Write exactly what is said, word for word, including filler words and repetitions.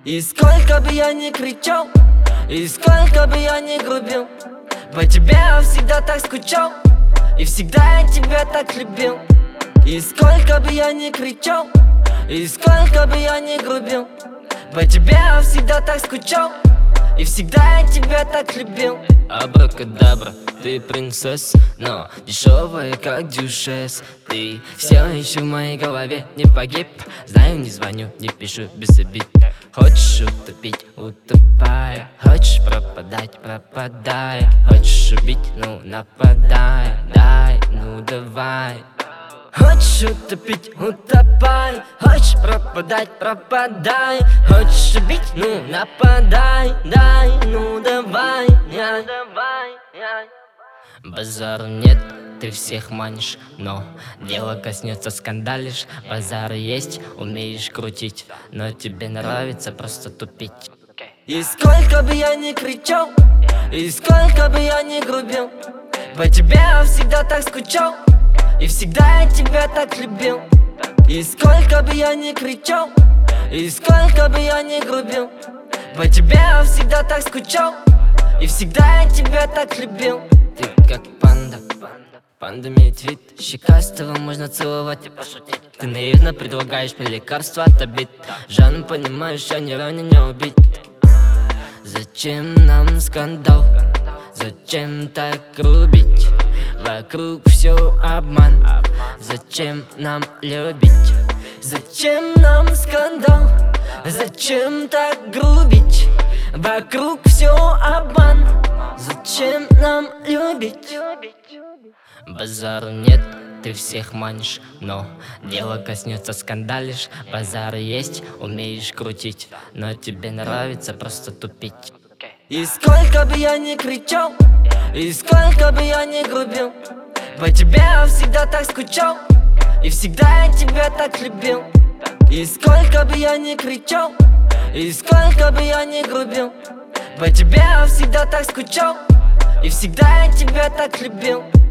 И сколько бы я ни кричал, и сколько бы я ни грубил, по тебе я всегда так скучал, и всегда я тебя так любил. И сколько бы я ни кричал, и сколько бы я ни грубил, по тебе я всегда так скучал, и всегда я тебя так любил. Абракадабра, ты принцесса, но дешевая как дюшес. Ты все еще в моей голове, не погиб. Знаю, не звоню, не пишу без обид. Хочешь утопить, утопай. Хочешь пропадать, пропадай. Хочешь убить, ну нападай. Дай, ну давай. Хочешь утопить, утопай. Хочешь пропадать, пропадай. Хочешь убить, ну нападай. Дай, ну давай, я, давай, я. Базару нет, ты всех манишь, но дело коснется, скандалишь. Базар есть, умеешь крутить, но тебе нравится просто тупить. И сколько бы я ни кричал, и сколько бы я ни грубил, по тебе я всегда так скучал, и всегда я тебя так любил. И сколько бы я ни кричал, и сколько бы я ни грубил, по тебе я всегда так скучал, и всегда я тебя так любил. Ты как панда, панда имеет вид щекастого, можно целовать и пошутить. Ты наивно предлагаешь мне лекарства от обид. Жанну понимаешь, я не ранен, не убить. Зачем нам скандал? Зачем так рубить? Вокруг все обман. Зачем нам любить? Зачем нам скандал? Зачем так грубить? Вокруг все обман. Зачем нам любить? Базару нет, ты всех манишь, но дело коснется, скандалишь. Базар есть, умеешь крутить, но тебе нравится просто тупить. И сколько бы я ни кричал, и сколько бы я ни грубил, по тебе я всегда так скучал, и всегда я тебя так любил. И сколько бы я ни кричал, и сколько бы я ни грубил, по тебе я всегда так скучал, и всегда я тебя так любил.